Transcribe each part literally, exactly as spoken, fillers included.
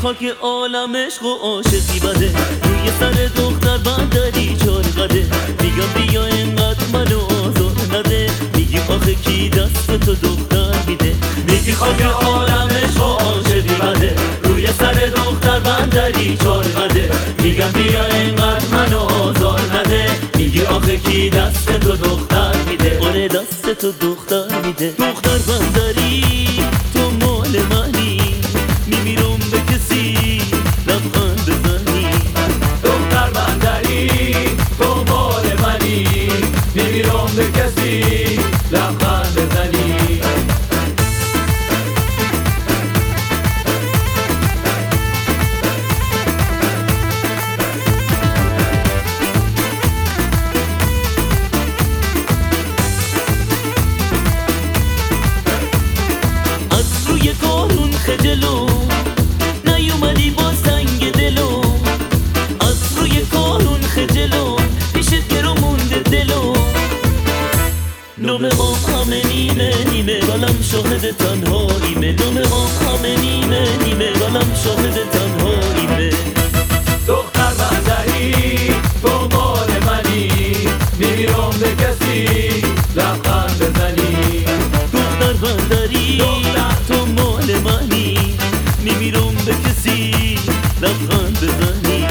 خاک عالم عشق و عاشقی بده، روی سر دختر بندری چار قده. میگم بیا اینقدر منو آزار نده، میگی آخه کی دست تو دختر میده. میگی خاک عالم عشق و عاشقی بده، روی سر دختر بندری چار قده. میگم بیا اینقدر منو آزار نده، میگی آخه کی دست تو دختر میده. آره دست تو دختر میده. دختر بندری تو مال منی، میمیرم به کسی لبخند بزنی. دختر بندری تو مال منی، میمیرم به کسی لبخند بزنی. از روی کارون خجلو نیومدی با سنگ دلو، از روی کارون خجلو پیشت گرو مونده دلو. نومه هم همه نیمه نیمه قلم شاهد تنهاییمه. نومه هم همه نیمه نیمه قلم شاهد تنهاییمه. دختر بندری تو مال منی، میمیرم به کسی لبخند بزنی. دختر بندری تو مال منی، میمیرم به کسی لبخند بزنی.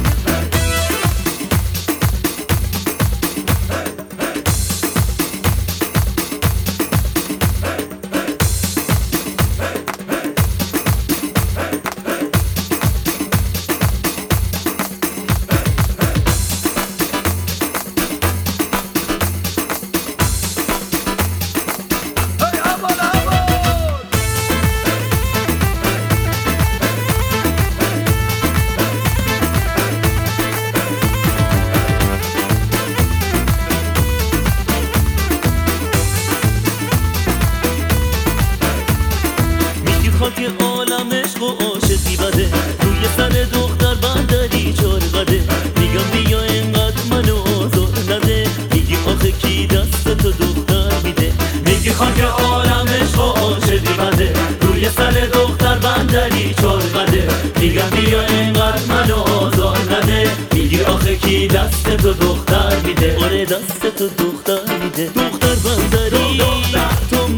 خاک عالم عشق و عاشقی بده، روی سر دختر بندری چار قده. میگم بیا اینقدر منو آزار نده، میگی آخه کی دست تو دختر میده. میگی خاک عالم عشق و عاشقی بده، روی سر دختر بندری چار قده. میگم بیا اینقدر منو آزار نده، میگی آخه کی دست تو دختر میده. آره دست تو دختر میده. دختر بندری تو